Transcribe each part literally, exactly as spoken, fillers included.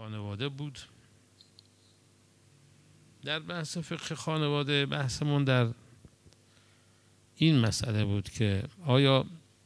خانواده بود. در بحث فقه خانواده بحثمون در این مسئله بود که آیا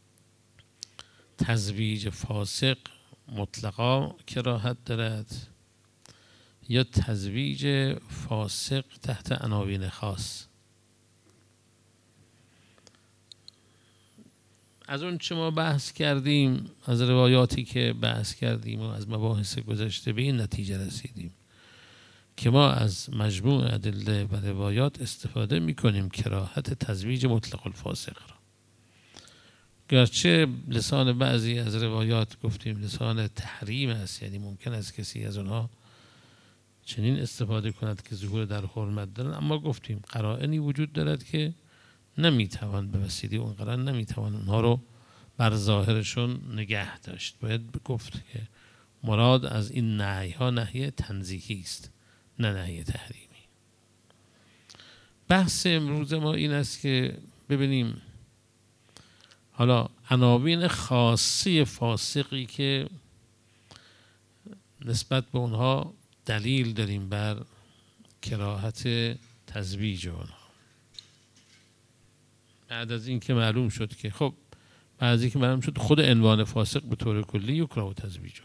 تزویج فاسق مطلقا کراهت دارد یا تزویج فاسق تحت عناوین خاص. از اون چه ما بحث کردیم، از روایاتی که بحث کردیم و از مباحث گذشته به این نتیجه رسیدیم که ما از مجموع ادله و روایات استفاده میکنیم کراهت تزویج مطلق الفاسق را. گرچه لسان بعضی از روایات گفتیم لسان تحریم است، یعنی ممکن است کسی از اونها چنین استفاده کند که ظهور در حرمت دارن، اما گفتیم قرائنی وجود دارد که نمیتوان به وسیله اون قرائن نمیتوان اونها رو بر ظاهرشون نگه داشت. باید گفت که مراد از این نهی ها نهی تنزیهی است نه نهی تحریمی. بحث امروز ما این است که ببینیم حالا عناوین خاصی فاسقی که نسبت به اونها دلیل داریم بر کراهت تزویج اونها. بعد از این که معلوم شد که خب بعد از این که معلوم شد خود عنوان فاسق به طور کلی یکره تزویج،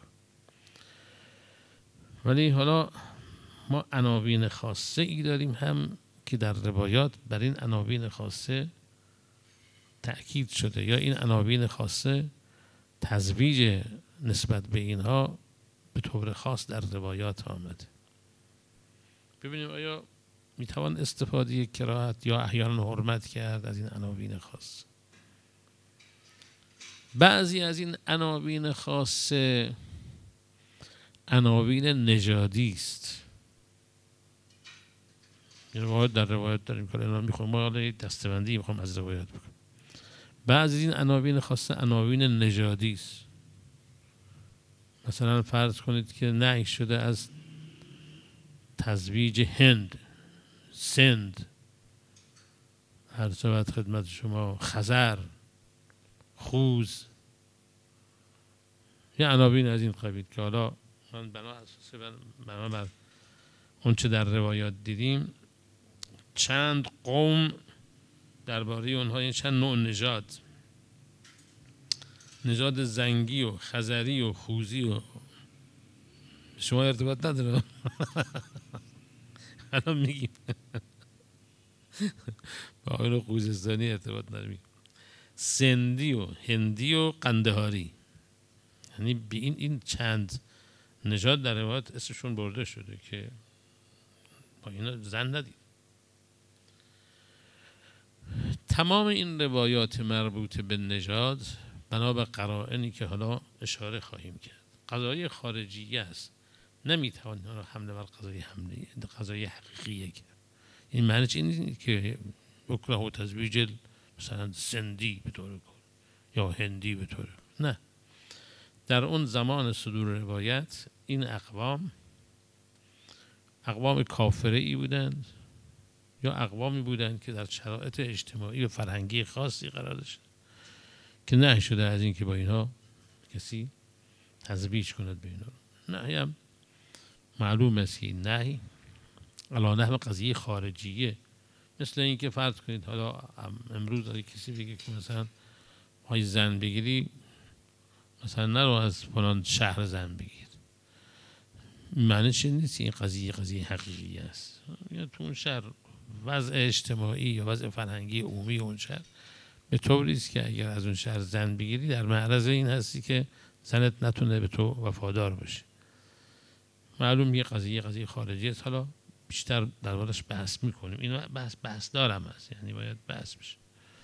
ولی حالا ما عناوین خاصه ای داریم هم که در روایات بر این عناوین خاصه تأکید شده یا این عناوین خاصه تزویج نسبت به اینها به طور خاص در روایات آمده. ببینیم آیا میتوان استفاده کراهت یا احیانا حرمت کرد از این عناوین خاص. بعضی از این عناوین خاصه عناوین نژادی است. روایت در روایت داریم که اینا میخوام ما دستبندی میخوام از روایت بکنم. بعضی از این عناوین خاصه عناوین نژادی است. مثلا فرض کنید که نهی شده از تزویج هند، سند، هر شود خدمت شما، خزر، خوز، یه عناوین از این قبیل که حالا من بنا اساس بنا بر اون چه در روایات دیدیم چند قوم درباره اونها این چند نوع نژاد نژاد زنگی و خزری و خوزی و شما ارتباط نداره الان میگیم با آقایون خوزستانی ارتباط نداریم، سندی و هندی و قندهاری، یعنی به این این چند نژاد در روایات اسمشون برده شده که با اینا زن ندید. تمام این روایات مربوط به نژاد بنا به قرائنی که حالا اشاره خواهیم کرد قضایی خارجیه است، نمیتوان اینا رو حمله بر قضایی حمله قضایی حقیقیه کرد. این معنی چی نیست که بکره و تزویج مثلا سندی به طور کل یا هندی به طور، نه، در اون زمان صدور روایت این اقوام اقوام کافره ای بودند یا اقوامی بودند که در شرایط اجتماعی و فرهنگی خاصی قرار داشتند که نهی شده از این که با اینها کسی تزویج کند به اینا. نهی هم معلوم است که این نهی علی نحو قضیه خارجیه، مثل این که فرض کنید حالا امروز داری کسی بگه که مثلا های زن بگیری مثلا نرو از فلان شهر زن بگیر، معنی چی نیست این قضیه قضیه حقیقی است. یا تو اون شهر وضع اجتماعی یا وضع فرهنگی عمومی اون شهر به طوری است که اگر از اون شهر زن بگیری در معرض این هستی که زنت نتونه به تو وفادار باشه. معلوم یه قضیه قضیه خارجی است، حالا بیشتر دربارش بحث میکنیم. این بحث بحث دارم است، یعنی باید بحث بشه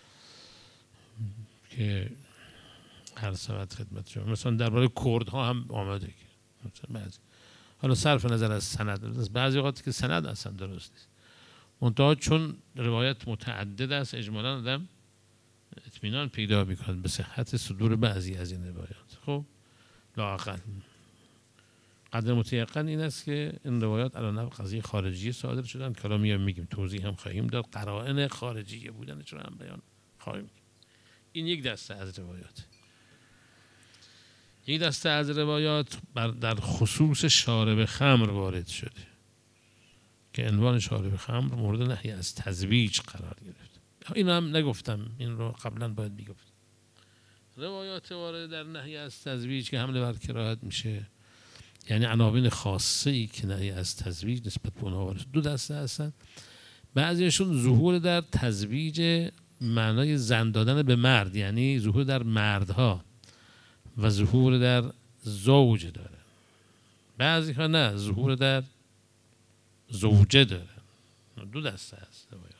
که هر ساعت خدمت شما. مثلا درباره کردها هم آمده که مثلا بعضی حالا صرف نظر از سند، بعضی وقت که سند اصلا درست نیست، منتها چون روایت متعدد است اجمالاً آدم اطمینان پیدا میکنه به صحت صدور بعضی از این روایات. خب لااقل قدر متیقن این است که این روایات علی نحو قضیه خارجی صادر شدن که حالا میام میگیم توضیح هم خواهیم داد، قرائن خارجیه بودنش رو هم بیان خواهیم. این یک دسته از روایات. این دسته از روایات در خصوص شارب خمر وارد شده که عنوان شارب خمر مورد نهی از تزویج قرار گرفت. این هم نگفتم، این رو قبلا باید میگفتم. روایات وارد در نهی از تزویج که حمله بر کراهت میشه، یعنی عناوین خاصه ای که نهی از تزویج نسبت به اونها وارد، دو دسته هستن. بعضیشون ظهور در تزویج معنای زن دادن به مرد، یعنی ظهور در مردها و ظهور در زوج داره. بعضی ها نه، ظهور در زوجه داره. دو دسته هست روایات.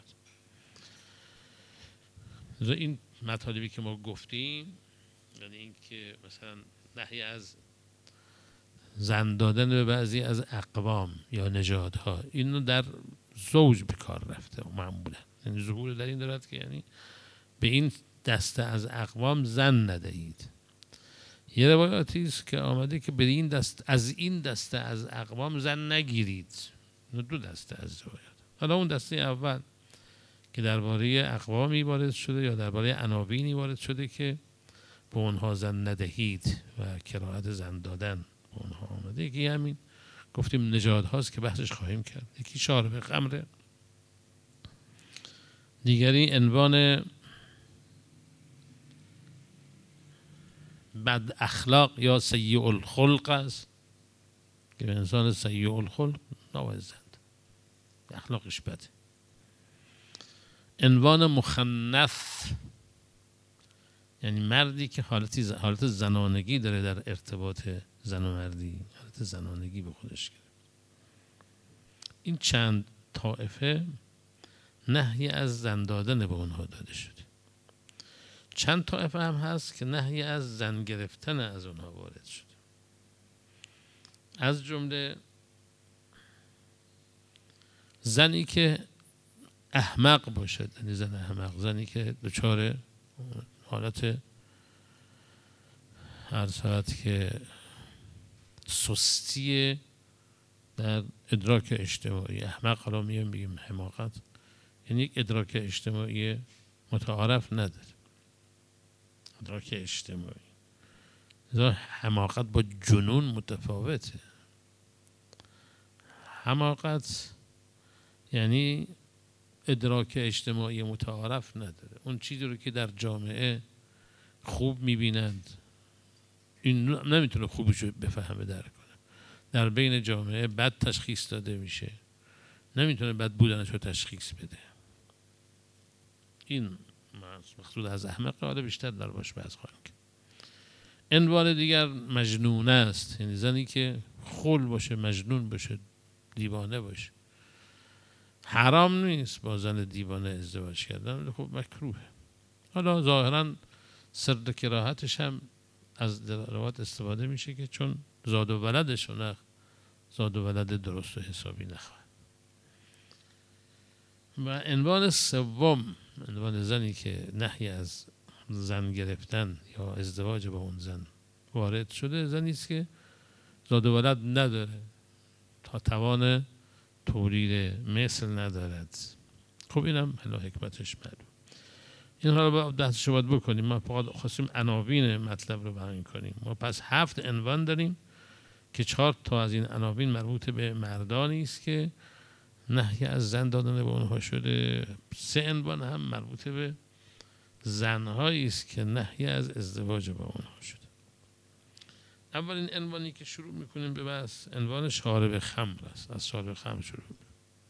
این مطالبی که ما گفتیم، یعنی این که مثلا نهی از زن دادن به بعضی از اقوام یا نژادها، اینو در زوج به کار رفته معمولا، یعنی ظهور در این دارد که یعنی به این دسته از اقوام زن ندهید. یه روایاتی است که آمده که به این دست از این دسته از اقوام زن نگیرید. دو دسته از روایات. حالا اون دسته اول که درباره اقوامی وارد شده یا درباره عناوینی وارد شده که به اونها زن ندهید و کراهت زن دادن به اونها آمده، یکی همین گفتیم نژاد هاست که بحثش خواهیم کرد. یکی شارب خمره، دیگری عنوان بد اخلاق یا سیء الخلق است که به انسان سیء الخلق نباید زد، اخلاقش بده. عنوان مخنث یعنی مردی که حالتی حالت زنانگی داره در ارتباط زن و مردی، حالت زنانگی به خودش گرفت. این چند طائفه نهی از زن دادن به اونها داده شده. چند طائفه هم هست که نهی از زن گرفتن از اونها وارد شده. از جمله زنی که احمق باشد، یعنی زن احمق، زنی که دچار حالت هر ساعت که سستی در ادراک اجتماعی، احمق حالا میگیم بگیم حماقت، یعنی یک ادراک اجتماعی متعارف نداره، ادراک اجتماعی. لذا حماقت با جنون متفاوته. حماقت یعنی ادراک اجتماعی متعارف نداره، اون چیزی رو که در جامعه خوب میبینند این نمیتونه خوبشو بفهمه درک کنه، در بین جامعه بد تشخیص داده میشه، نمیتونه بد بودنش رو تشخیص بده. این مقصود از احمق، حالا بیشتر در باش بحث خواهیم کرد. عنوان دیگر مجنون است، یعنی زنی که خل باشه، مجنون باشه، دیوانه باشه. حرام نیست با زن دیوانه ازدواج کردن، ولی خب مکروهه. حالا ظاهرا سر کراهتش هم از روایات استفاده میشه که چون زاد و ولدش و نه زاد و ولد درست و حسابی نخواهد. و عنوان سوم، عنوان زنی که نهی از زن گرفتن یا ازدواج با اون زن وارد شده، زنی است که زاد و ولد نداره، تا توان تولید مثل ندارد. خب اینم حالا حکمتش معلوم. این حالا دستش باید بکنیم. ما فقط خواستیم عناوین مطلب رو بیان کنیم. ما پس هفت عنوان داریم که چهار تا از این عناوین مربوط به مردانی است که نهی از زن دادن به اونها شده. سه عنوان هم مربوط به زنهایی است که نهی از ازدواج با اونها شده. اولین عنوانی که شروع میکنیم به بحث، عنوان شارب خمر است. از شارب خمر شروع میکنیم.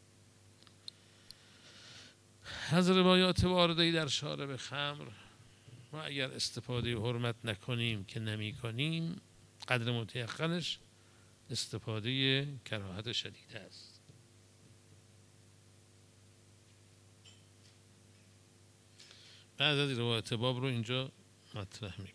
از روایات وارده‌ای در شارب خمر و اگر استفاده حرمت نکنیم که نمی کنیم، قدر متیقنش استفاده کراهت شدید است. بعض از روایات باب رو اینجا مطرح میکنیم.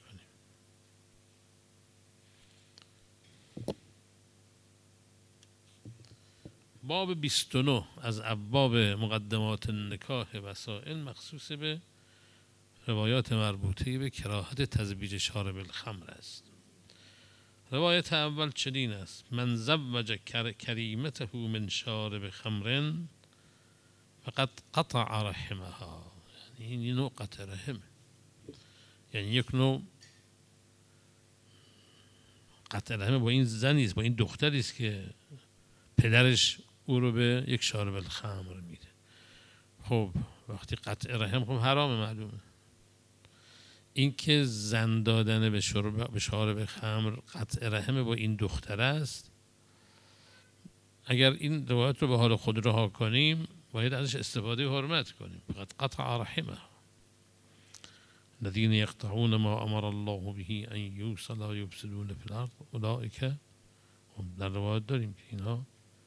باب بیست و نه از ابواب مقدمات نکاح وسائل مخصوص به روایات مربوطه به کراهت تزویج شارب الخمر است. روایت اول چنین است: من زوج کریمته من شارب خمر فقد قطع رحمها. یعنی این نوع قطع رحم، یعنی یک نوع قطع رحم با این زنی است، با این دختری است که پدرش او رو به یک شارب الخمر میده. خب وقتی قطع رحم خب حرام معلومه. این که زن دادن به شرب به شارب خمر قطع رحم با این دختر است، اگر این روایت رو به حال خود رها کنیم باید ازش استفاده حرمت کنیم. فقط قطع رحمه الذين يقطعون ما امر الله به ان يوصل و يفسدون في الارض اولئک، در روایت داریم که اینها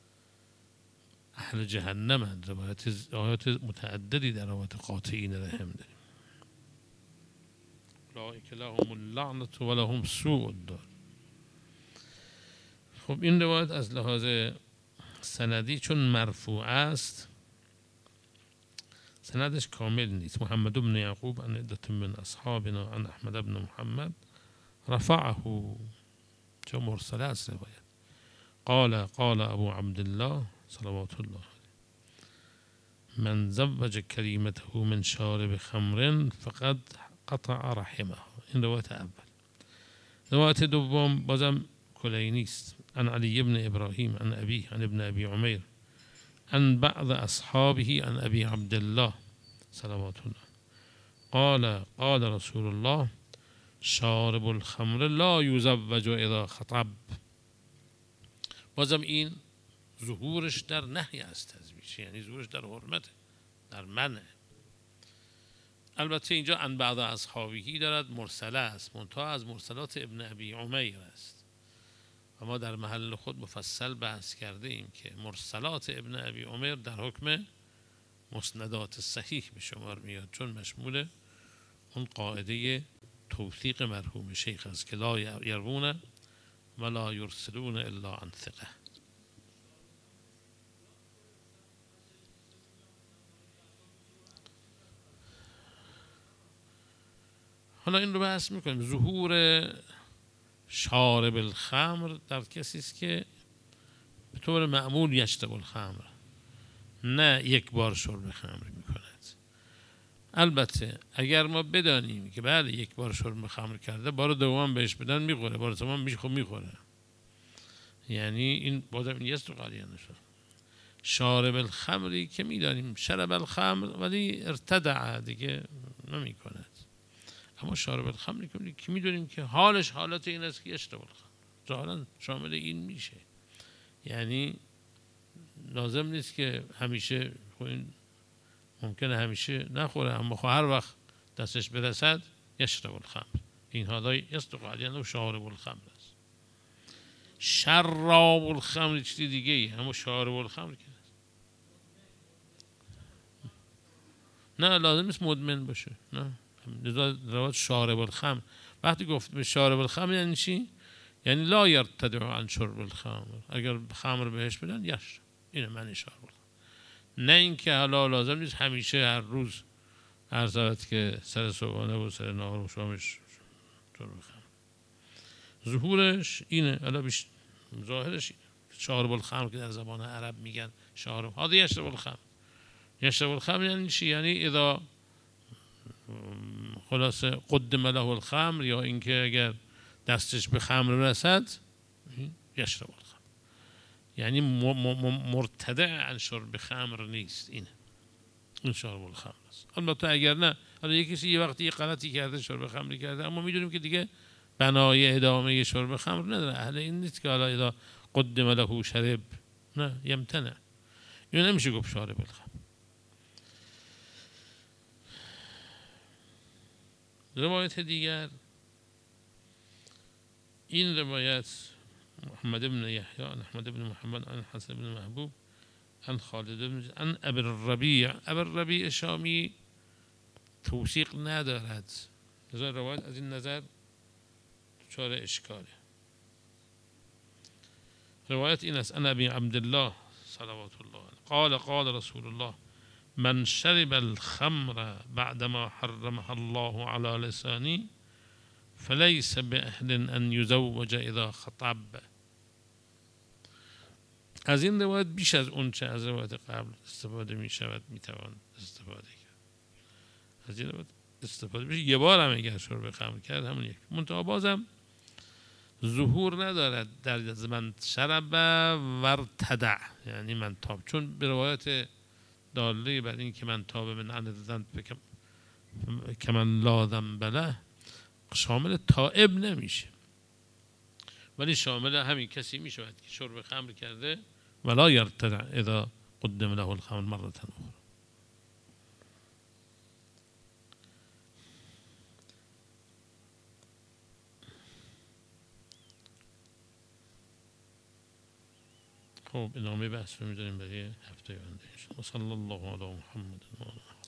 اهل جهنم هستند. روایت آیات متعددی در روایت قاطعین رحم داریم. اولئک لهم اللعنة و لهم سوء الدار. خب این روایت از لحاظ سندی چون مرفوع است سندش کامل نیست. محمد بن یعقوب عن عدة من اصحابنا عن احمد بن محمد رفعه، چون مرسله است روایت. قال قال ابو عبدالله صلوات الله من زوج کریمته من شارب خمر فقد قطع رحمه. این روایت اول. روایت دوم بازم کلینی است. عن علی بن ابراهیم عن ابی عن ابن ابی عمیر عن بعض اصحابه عن ابی عبدالله صلوات الله قال قال رسول الله شارب الخمر لا یزوج اذا خطب. بازم این ظهورش در نهی از تزویج، یعنی ظهورش در حرمت، در منع. البته اینجا عن بعض اصحابه دارد، مرسله است، منتها از مرسلات ابن ابی عمیر است و ما در محل خود مفصل بحث کرده ایم که مرسلات ابن ابی عمر در حکم مسندات صحیح به شمار میاد، چون مشمول اون قاعده توثیق مرحوم شیخ است که لا یروون و لا یرسلون الا عن ثقه. حالا این رو بحث میکنیم. ظهور شارب الخمر در کسی است که به طور معمول یشرب الخمر، نه یک بار شرب خمر میکند. البته اگر ما بدانیم که بله یک بار شرب خمر کرده، بار دوم بهش بدن میخوره، بار سوم میخوره، یعنی این بازم این یست و قالیانه شد. شارب الخمری که میدانیم شرب الخمر ولی ارتدع دیگه نمیکند، اما شارب الخمری که میدونیم که حالش حالت این است که یشرب الخمر، ظاهرا شامل این میشه. یعنی لازم نیست که همیشه، ممکنه همیشه نخوره اما هر وقت دستش برسد یشرب الخمر. این حالا یصدق علیه و شارب الخمر است. شراب الخمر چیزی دیگه ای، اما شارب الخمر که نه لازم نیست مدمن باشه. نه روایت شارب الخمر وقتی گفت به شارب الخمر یعنی چی؟ یعنی لا یرتدع عن شرب الخمر، اگر خمر بهش بدن یشرب. اینه معنی شارب الخمر. نه اینکه حالا لازم نیست همیشه هر روز عرض شود که سر صبحانه و سر نهار و شامش شرب خمر. ظهورش اینه، حالا بیش ظاهرش اینه. شارب الخمر که در زبان عرب میگن شارب، هذا یشرب الخمر. یشرب الخمر یعنی چی؟ یعنی اذا خلاصه قدم له الخمر، یا اینکه اگر دستش به خمر رسد یشرب الخمر، یعنی مرتدع عن شرب خمر نیست. اینه این شارب الخمر است. البته اگر نه، حالا یکی کسی یه وقتی یه غلطی کرده شرب خمری کرده، اما میدونیم که دیگه بنای ادامه شرب خمر نداره، اهل این نیست که حالا اذا قدم له شرب، نه یمتنع، اینو نمیشه گفت شارب الخمر. روایت دیگر، این روایت محمد بن یحیی عن احمد بن محمد عن حسن بن محبوب عن خالد بن عن ابي الربيع. ابي الربيع شامی توثیق ندارد، لذا روایت از این نظر دچار اشکاله. روایت این است: ان ابي عبد الله صلوات الله علیه قال قال رسول الله من شرب الخمر بعدما حرمها الله على لساني فليس بأهل ان يزوج اذا خطب. از این روایت بیش از اون چه از روایت قبل استفاده می شود می توان استفاده کرد. از این روایت استفاده میشه. یه بار هم اگر شرب خمر کرد همون یک. منتها بازم ظهور ندارد در من شرب و ارتدع، یعنی من تاب، چون به روایت داله بر این که من تاب من عن الذنب که من لا ذنب له شامل تائب نمیشه، ولی شامل همین کسی میشود که شرب خمر کرده ولا یرتدع اذا قدم له الخمر مرة اخرى. خب ادامه بحث رو می‌ذاریم برای هفته آینده. صلی الله علی محمد و آله.